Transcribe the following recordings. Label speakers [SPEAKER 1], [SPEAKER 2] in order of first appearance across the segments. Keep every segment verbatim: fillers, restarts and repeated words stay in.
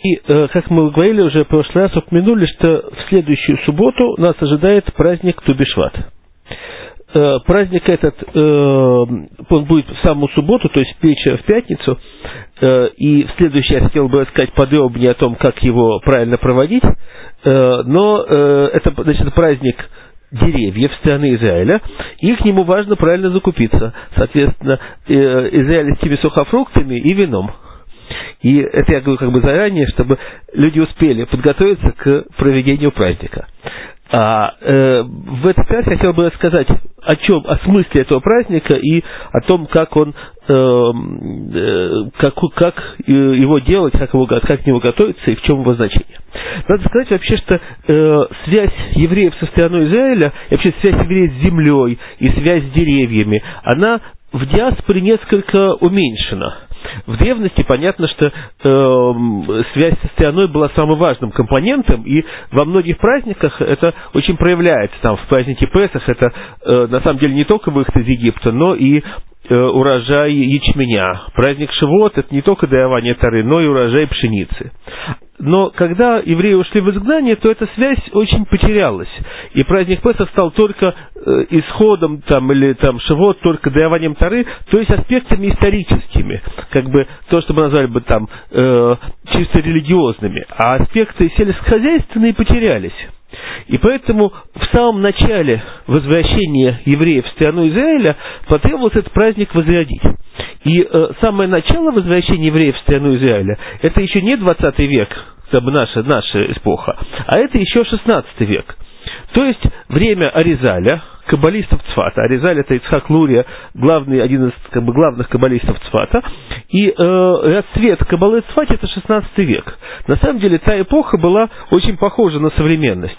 [SPEAKER 1] И, как мы говорили уже в прошлый раз, упомянули, что в следующую субботу нас ожидает праздник Ту-би-Шват. Праздник этот, он будет в саму субботу, то есть вечер в пятницу, и в следующий я хотел бы рассказать подробнее о том, как его правильно проводить, но это, значит, праздник деревьев страны Израиля, и к нему важно правильно закупиться, соответственно, израильскими сухофруктами и вином. И это я говорю как бы заранее, чтобы люди успели подготовиться к проведению праздника. А э, в этот раз я хотел бы рассказать о чем, о смысле этого праздника и о том, как он, э, э, как, как его делать, как, его, как к нему готовиться и в чем его значение. Надо сказать вообще, что э, связь евреев со страной Израиля, и вообще связь евреев с землей и связь с деревьями, она в диаспоре несколько уменьшена. В древности понятно, что э, связь со страной была самым важным компонентом, и во многих праздниках это очень проявляется. Там, в празднике Песах это э, на самом деле не только выход из Египта, но и э, урожай ячменя. Праздник Шивот — это не только дарование Торы, но и урожай пшеницы. Но когда евреи ушли в изгнание, то эта связь очень потерялась. И праздник Песах стал только э, исходом, там, или там, Шивот, только дарованием Торы, то есть аспектами историческими, как бы то, что мы назвали бы там э, чисто религиозными. А аспекты сельскохозяйственные потерялись. И поэтому в самом начале возвращения евреев в страну Израиля потребовалось этот праздник возродить. И э, самое начало возвращения евреев в страну Израиля — это еще не двадцатый век, как бы наша, наша эпоха, а это еще шестнадцатый век. То есть время Аризаля, каббалистов Цфата. Аризаль — это Ицхак Лурия, главный, один из как бы, главных каббалистов Цфата. И э, расцвет каббалы в Цфате — это шестнадцатый век. На самом деле та эпоха была очень похожа на современность.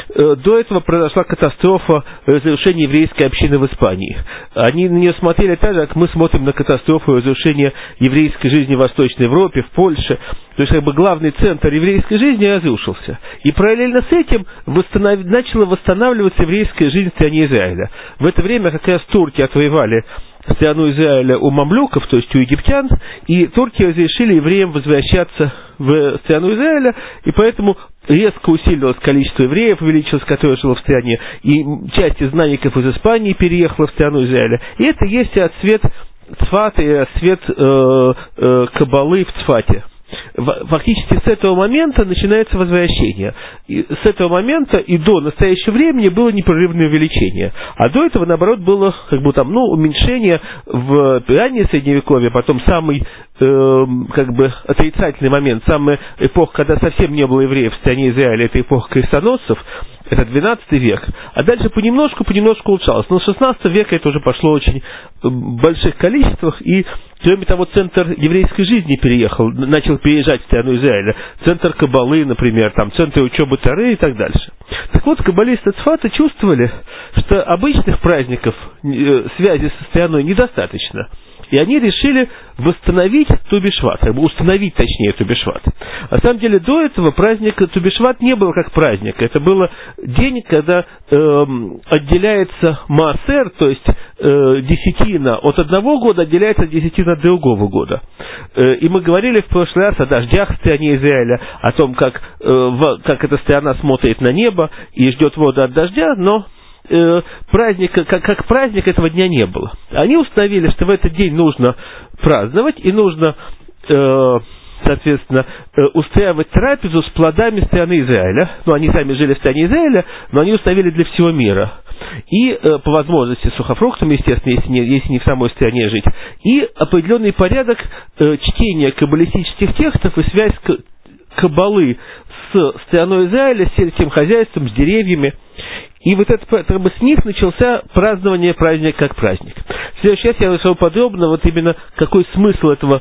[SPEAKER 1] До этого произошла катастрофа разрушения еврейской общины в Испании. Они на нее смотрели так же, как мы смотрим на катастрофу разрушения еврейской жизни в Восточной Европе, в Польше. То есть, как бы, главный центр еврейской жизни разрушился. И параллельно с этим восстанов... начала восстанавливаться еврейская жизнь в стране Израиля. В это время как раз турки отвоевали страну Израиля у мамлюков, то есть у египтян, и турки разрешили евреям возвращаться в страну Израиля, и поэтому резко усилилось количество евреев, увеличилось, которое жило в стране, и часть изгнанников из Испании переехала в страну Израиля. И это есть отцвет Цфата и отцвет э, э, каббалы в Цфате. Фактически с этого момента начинается возвращение. И с этого момента и до настоящего времени было непрерывное увеличение. А до этого, наоборот, было как бы там, ну, уменьшение в раннее Средневековье, потом самый э, как бы отрицательный момент, самая эпоха, когда совсем не было евреев в стране Израиля, это эпоха крестоносцев, это двенадцатый век. А дальше понемножку, понемножку улучшалось. Но с шестнадцатого века это уже пошло очень в больших количествах, и, кроме того, центр еврейской жизни переехал, начал переезжать в страну Израиля. Центр каббалы, например, там, центр учебы Торы и так дальше. Так вот, каббалисты Цфата чувствовали, что обычных праздников э, связи со страной недостаточно. И они решили восстановить Ту-би-Шват, как бы установить, точнее, Ту-би-Шват. На самом деле, до этого праздника Ту-би-Шват не было как праздник. Это был день, когда э, отделяется маасер, то есть э, десятина от одного года, отделяется десятина от другого года. Э, и мы говорили в прошлый раз о дождях в стране Израиля, о том, как, э, в, как эта страна смотрит на небо и ждет воду от дождя, но праздника, как, как праздник этого дня не было. Они установили, что в этот день нужно праздновать и нужно, э, соответственно, э, устраивать трапезу с плодами страны Израиля. Ну, они сами жили в стране Израиля, но они установили для всего мира. И, э, по возможности, сухофруктами, естественно, если не, если не в самой стране жить. И определенный порядок э, чтения каббалистических текстов и связь каббалы с страной Израиля, с сельским хозяйством, с деревьями. И вот это, как бы, с них начался празднование праздника как праздник. В следующий раз я расскажу подробно, вот именно какой смысл этого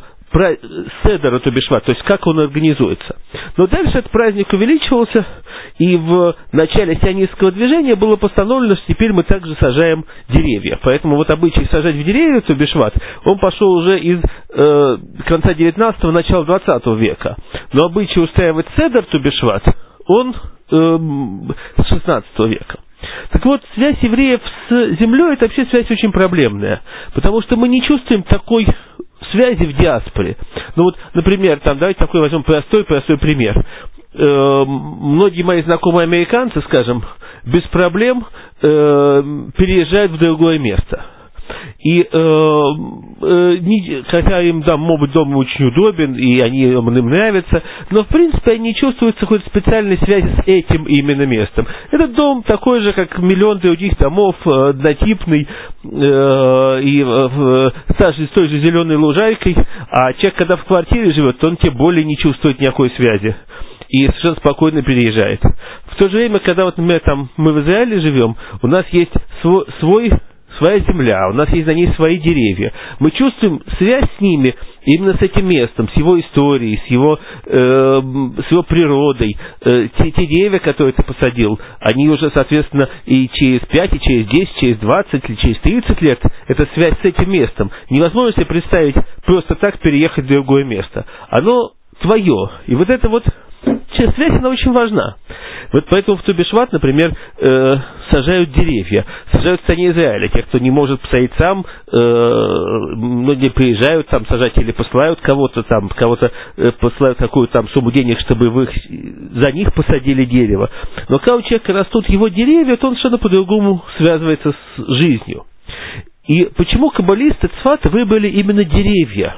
[SPEAKER 1] седера Ту-би-Шват, то есть как он организуется. Но дальше этот праздник увеличивался, и в начале сионистского движения было постановлено, что теперь мы также сажаем деревья. Поэтому вот обычай сажать в деревья Ту-би-Шват, он пошел уже из э, конца девятнадцатого, начала двадцатого века. Но обычай устраивать седер Ту-би-Шват, он э, с шестнадцатого века. Так вот, связь евреев с землей — это вообще связь очень проблемная, потому что мы не чувствуем такой связи в диаспоре. Ну вот, например, там, давайте такой возьмем простой, простой пример. Э, многие мои знакомые американцы, скажем, без проблем э, переезжают в другое место. И э, э, не, хотя им да, может быть, дом очень удобен, и они, им нравятся, но в принципе они не чувствуют какой-то специальной связи с этим именно местом. Этот дом такой же, как миллион других домов, э, однотипный, э, и э, с той же зеленой лужайкой, а человек, когда в квартире живет, он тем более не чувствует никакой связи и совершенно спокойно переезжает. В то же время, когда вот мы, там, мы в Израиле живем, у нас есть свой, свой своя земля, у нас есть на ней свои деревья. Мы чувствуем связь с ними, именно с этим местом, с его историей, с его, э, с его природой. Э, те, те деревья, которые ты посадил, они уже, соответственно, и через пять, и через десять, через двадцать, или через тридцать лет, это связь с этим местом. Невозможно себе представить просто так переехать в другое место. Оно твое. И вот это вот связь, она очень важна. Вот поэтому в Ту-би-Шват, например, э, сажают деревья, сажают в стране Израиля. Те, кто не может посадить сам, э, многие приезжают там сажать или посылают кого-то там, кого-то э, посылают какую-то там сумму денег, чтобы вы за них посадили дерево. Но когда у человека растут его деревья, то он совершенно по-другому связывается с жизнью. И почему каббалисты Цфата выбрали именно деревья?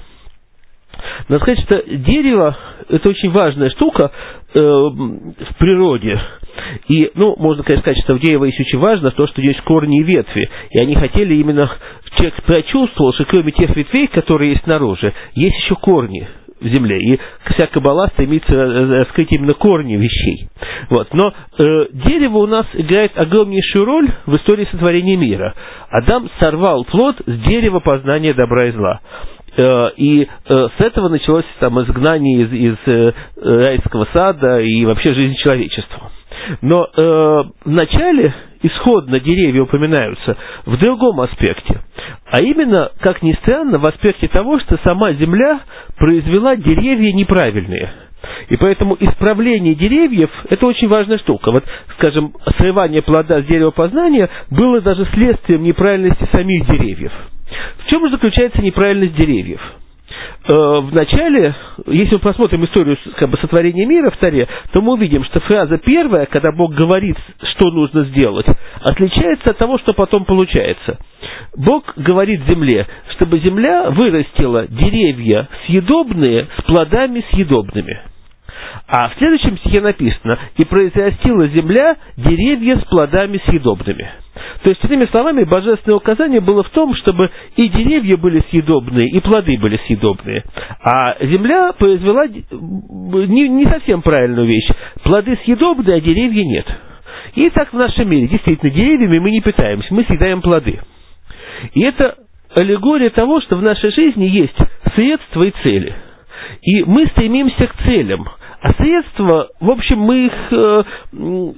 [SPEAKER 1] Надо сказать, что дерево – это очень важная штука э, в природе. И, ну, можно, конечно, сказать, что в дереве есть очень важно то, что есть корни и ветви. И они хотели именно, человек прочувствовал, что кроме тех ветвей, которые есть снаружи, есть еще корни в земле. И вся каббала стремится раскрыть именно корни вещей. Вот. Но э, дерево у нас играет огромнейшую роль в истории сотворения мира. Адам сорвал плод с дерева познания добра и зла. И э, с этого началось там изгнание из, из э, райского сада и вообще жизнь человечества. Но э, в начале исходно деревья упоминаются в другом аспекте. А именно, как ни странно, в аспекте того, что сама земля произвела деревья неправильные. И поэтому исправление деревьев – это очень важная штука. Вот, скажем, срывание плода с дерева познания было даже следствием неправильности самих деревьев. В чем же заключается неправильность деревьев? Э, вначале, если мы посмотрим историю как бы, сотворения мира в Торе, то мы увидим, что фраза первая, когда Бог говорит, что нужно сделать, отличается от того, что потом получается. Бог говорит земле, чтобы земля вырастила деревья съедобные с плодами съедобными. А в следующем стихе написано: «И произрастила земля деревья с плодами съедобными». То есть, иными словами, божественное указание было в том, чтобы и деревья были съедобные, и плоды были съедобные. А земля произвела не, не совсем правильную вещь. Плоды съедобные, а деревья нет. И так в нашем мире. Действительно, деревьями мы не питаемся, мы съедаем плоды. И это аллегория того, что в нашей жизни есть средства и цели. И мы стремимся к целям. А средства, в общем, мы их э, э,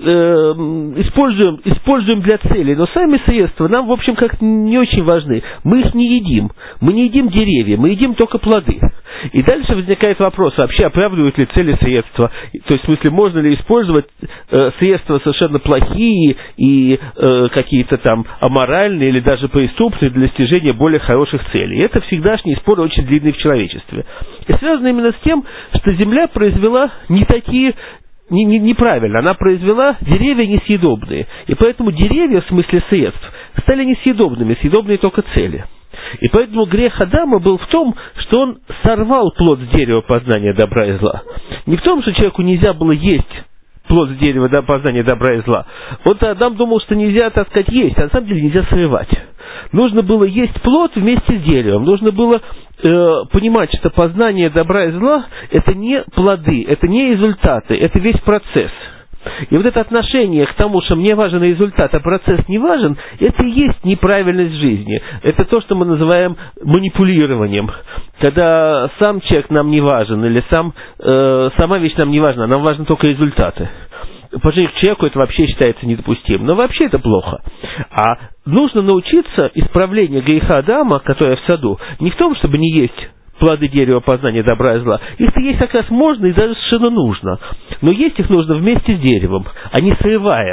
[SPEAKER 1] используем, используем для целей, но сами средства нам, в общем, как не очень важны. Мы их не едим. Мы не едим деревья, мы едим только плоды. И дальше возникает вопрос, вообще оправдывают ли цели средства. То есть, в смысле, можно ли использовать э, средства совершенно плохие и э, какие-то там аморальные или даже преступные для достижения более хороших целей. И это всегдашний спор очень длинный в человечестве. И связано именно с тем, что Земля произвела не такие, не, не, неправильно, она произвела деревья несъедобные. И поэтому деревья, в смысле средств, стали несъедобными, съедобные только цели. И поэтому грех Адама был в том, что он сорвал плод с дерева познания добра и зла. Не в том, что человеку нельзя было есть плод с дерева познания добра и зла. Вот Адам думал, что нельзя, так сказать, есть, а на самом деле нельзя срывать. Нужно было есть плод вместе с деревом. Нужно было э, понимать, что познание добра и зла – это не плоды, это не результаты, это весь процесс. И вот это отношение к тому, что мне важен результат, а процесс не важен, это и есть неправильность жизни. Это то, что мы называем манипулированием. Когда сам человек нам не важен, или сам, э, сама вещь нам не важна, нам важны только результаты. По отношению к человеку это вообще считается недопустимым. Но вообще это плохо. А нужно научиться исправлению греха Адама, которое в саду, не в том, чтобы не есть плоды дерева познания добра и зла. Их есть как раз можно и даже совершенно нужно. Но есть их нужно вместе с деревом, а не срывая.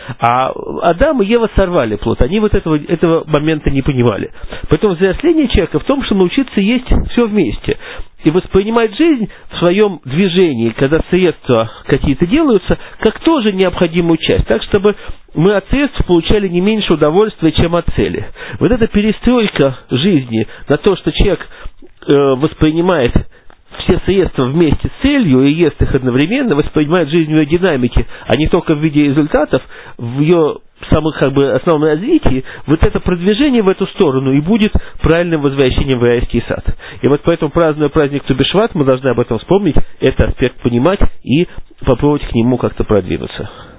[SPEAKER 1] А Адам и Ева сорвали плод. Они вот этого, этого момента не понимали. Поэтому взросление человека в том, что научиться есть все вместе. И воспринимать жизнь в своем движении, когда средства какие-то делаются, как тоже необходимую часть. Так, чтобы мы от средств получали не меньше удовольствия, чем от цели. Вот эта перестройка жизни на то, что человек э, воспринимает все средства вместе с целью и ест их одновременно, воспринимает жизнь в ее динамике, а не только в виде результатов, в ее самом как бы, основном развитии, вот это продвижение в эту сторону и будет правильным возвращением в райский сад. И вот поэтому, празднуя праздник Ту-би-Шват, мы должны об этом вспомнить, этот аспект понимать и попробовать к нему как-то продвинуться.